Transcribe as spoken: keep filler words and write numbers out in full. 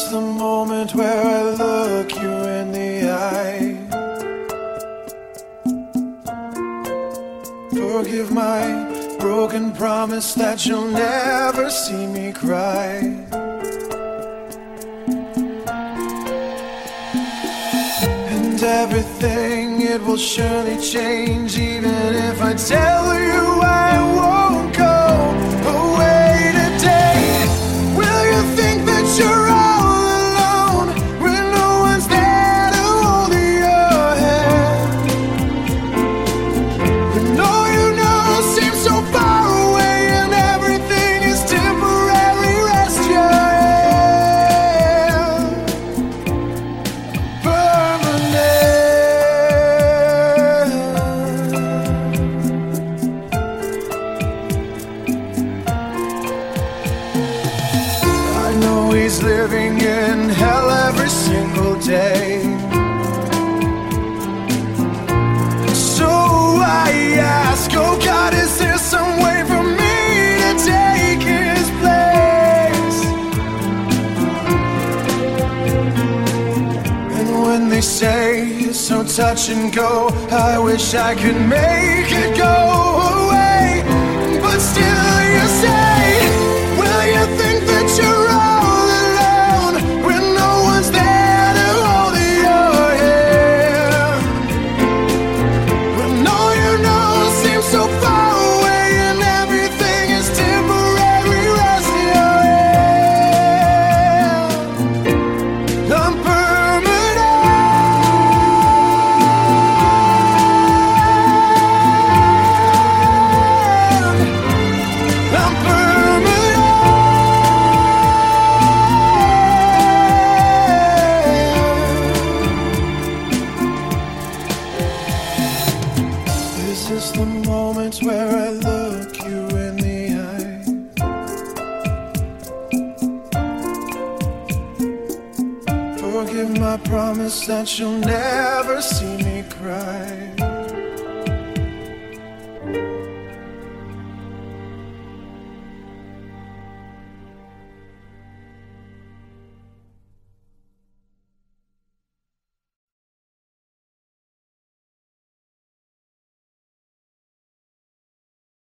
this the moment where I look you in the eye? Forgive my broken promise that you'll never see me cry. And everything, it will surely change, even if I tell you I won't go away today. Will you think that you're all alone when no one's there to hold your hand? When all you know seems so far away and everything is temporary, rest your hand. I know he's living in hell every single day, so I ask, oh God, is there some way for me to take his place? And when they say it's so touch and go, I wish I could make it go away. But still you say, will you think that you're all alone when no one's there to hold your hand? When all you know seems so far away and everything is temporary, rest your hand. I'm permanent. I'm permanent. This is the moment where I look you in the eye. Forgive my promise that you'll never see me cry.